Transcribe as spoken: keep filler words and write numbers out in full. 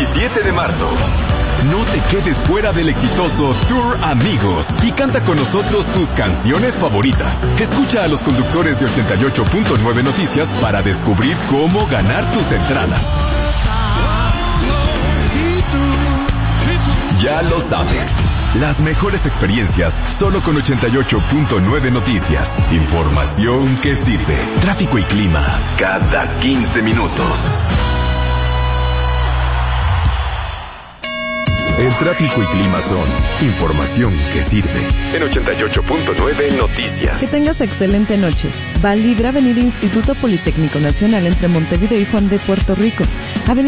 diecisiete de marzo. No te quedes fuera del exitoso Tour Amigos y canta con nosotros tus canciones favoritas. Escucha a los conductores de ochenta y ocho punto nueve Noticias para descubrir cómo ganar tus entradas. Ya lo sabes, las mejores experiencias solo con ochenta y ocho punto nueve Noticias. Información que sirve. Tráfico y clima cada quince minutos. El tráfico y clima son información que sirve. En ochenta y ocho punto nueve Noticias. Que tengas excelente noche. Va Libre, Avenida Instituto Politécnico Nacional entre Montevideo y Juan de Puerto Rico. Avenida